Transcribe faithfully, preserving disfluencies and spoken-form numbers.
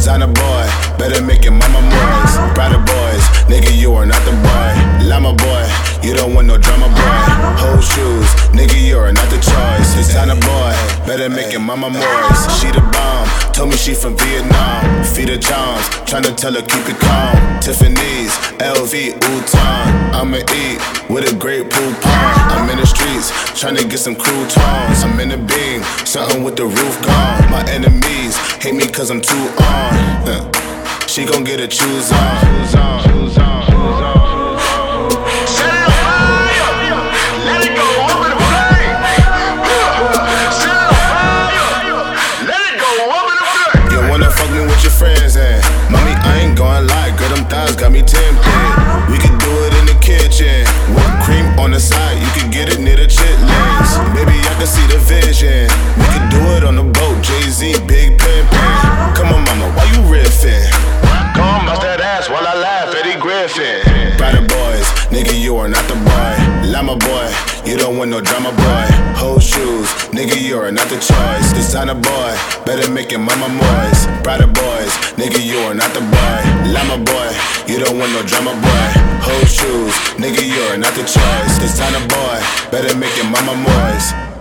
Designer boy, better make your mama moist. Brother boys, nigga, you are not the boy. Llama boy, you don't want no drama boy. Whole shoes, nigga, you are not the choice. Designer boy, better make your mama moist. She the bomb, told me she from Vietnam. Feed her Johns, tryna tell her keep it calm. Tiffany's, L V, Wu-Tang. I'ma eat with a great pool pond. I'm in the streets, tryna get some croutons. I'm in the beam, something with the roof gone. My enemies hate me cause I'm too on. Huh. She gon' get her choose on. Choose on, choose on, choose on. Friends and mommy, I ain't gon' lie, girl, them thighs got me tempted. We could do it in the kitchen, whipped cream on the side, you could get it near the chitlins. Baby, I can see the vision. We could do it on the boat, Jay-Z, Big Pimpin'. Come on, mama, why you riffing? Go on, bust that ass while I laugh, Eddie Griffin. Brother boys, nigga, you are not the boy. Llama boy, you don't want no drama boy. Whole shoes, nigga, you are not the choice. Designer boy, better make your mama moist. Brother boys, nigga, you are not the boy. Llama boy, you don't want no drama boy. Whole shoes, nigga, you are not the choice. Designer boy, better make your mama moist.